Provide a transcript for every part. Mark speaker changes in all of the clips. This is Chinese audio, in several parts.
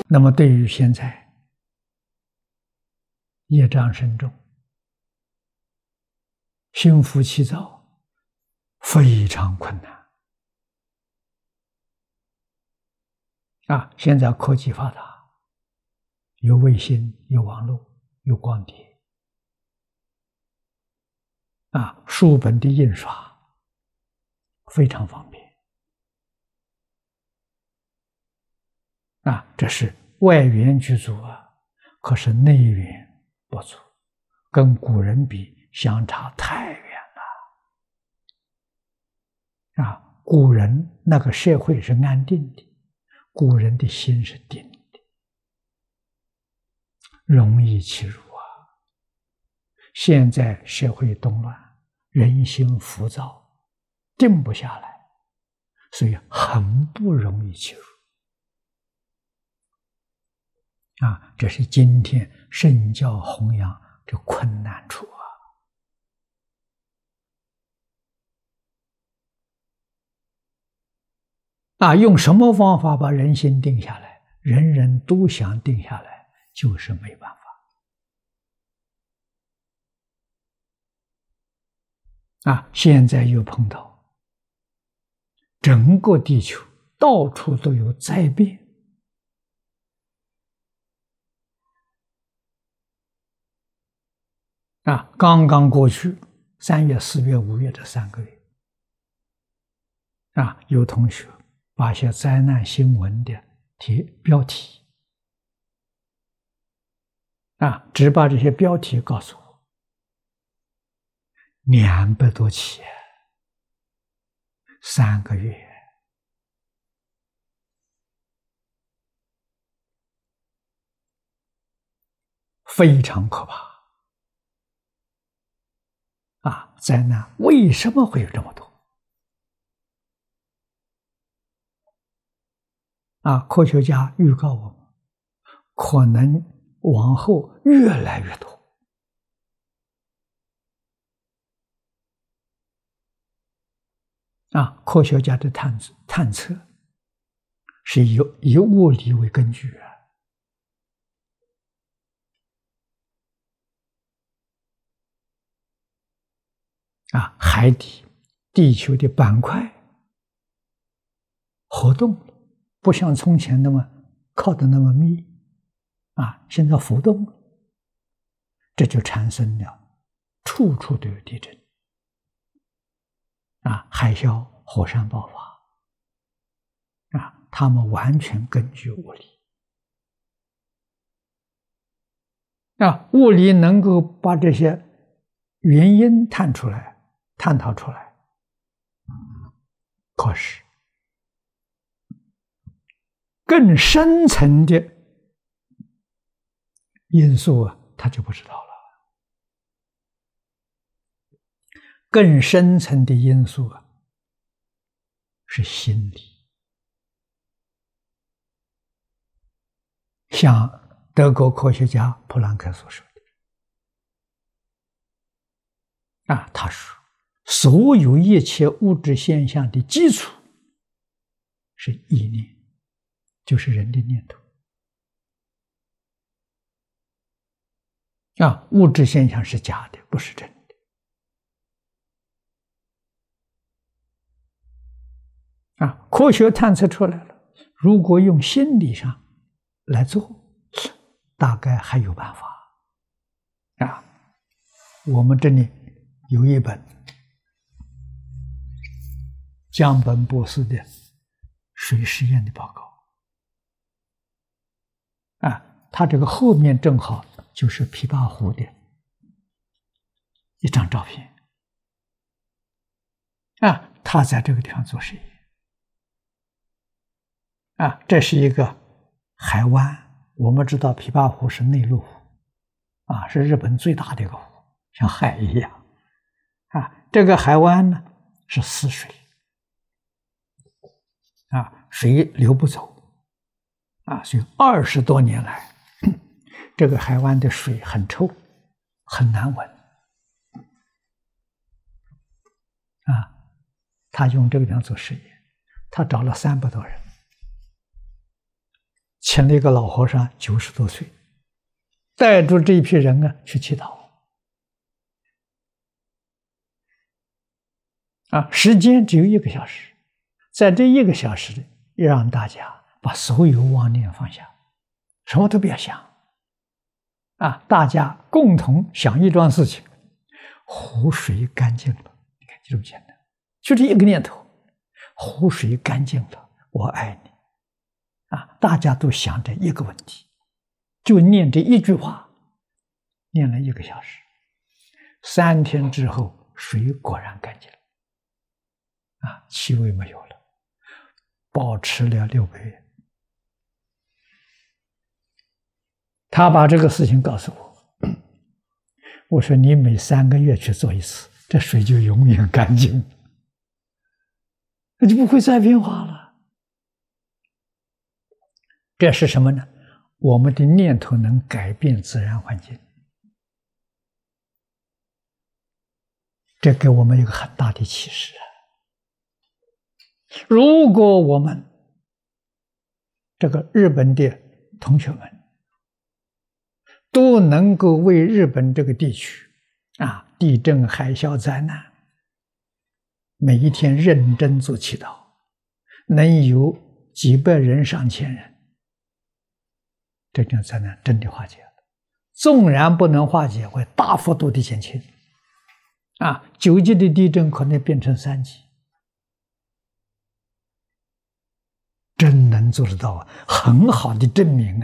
Speaker 1: 那么对于现在业障深重、心浮气躁，非常困难现在科技发达，有卫星、有网络、有光碟书本的印刷非常方便这是外援具足可是内援不足，跟古人比相差太远了古人那个社会是安定的，古人的心是定的，容易欺辱现在社会动乱，人心浮躁，定不下来，所以很不容易欺辱这是今天圣教弘扬这困难处用什么方法把人心定下来？人人都想定下来，就是没办法现在又碰到整个地球到处都有灾变刚刚过去3月、4月、5月这3个月有同学把一些灾难新闻的标题只把这些标题告诉我，200多起3个月非常可怕灾难为什么会有这么多科学家预告我们可能往后越来越多科学家的探测是以物理为根据海底地球的板块活动了，不像从前那么靠得那么密现在浮动了，这就产生了处处都有地震海啸、火山爆发他们完全根据物理物理能够把这些原因探讨出来，可是更深层的因素他就不知道了。更深层的因素是心理，像德国科学家普朗克所说的他说所有一切物质现象的基础是意念，就是人的念头物质现象是假的，不是真的科学探测出来了，如果用心理上来做，大概还有办法我们这里有一本江本博士的水实验的报告他这个后面正好就是琵琶湖的一张照片他在这个地方做实验这是一个海湾，我们知道琵琶湖是内陆湖是日本最大的一个湖，像海一样这个海湾呢是死水水流不走所以20多年来这个海湾的水很臭，很难闻他用这个地方做实验，他找了300多人请了一个老和尚，90多岁，带着这一批人啊去祈祷。时间只有1个小时，在这1个小时里，让大家把所有妄念放下，什么都不要想。大家共同想一桩事情，湖水干净了，你看就这么简单，就这一个念头，湖水干净了，我爱你。大家都想着一个问题，就念这一句话，念了1个小时，3天之后，水果然干净了，气味没有了，保持了6个月。他把这个事情告诉我，我说你每3个月去做一次，这水就永远干净，那就不会再变化了。这是什么呢？我们的念头能改变自然环境，这给我们一个很大的启示。如果我们这个日本的同学们都能够为日本这个地区地震、海啸、灾难，每一天认真做祈祷，能有几百人、上千人，这种灾难真的化解了。纵然不能化解，会大幅度的减轻。9级的地震可能变成3级，真能做得到很好的证明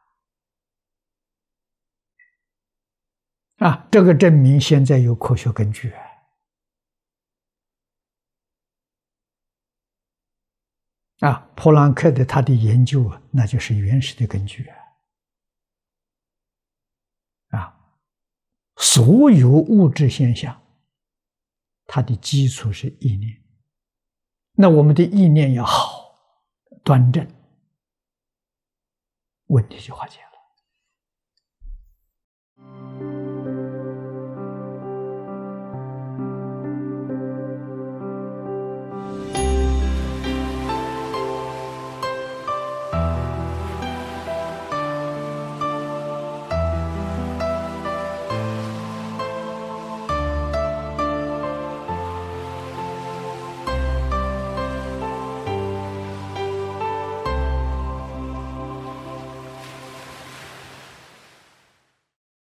Speaker 1: 这个证明现在有科学根据普朗克的他的研究那就是原始的根据所有物质现象，它的基础是意念。那我们的意念要好、端正，问题就化解了。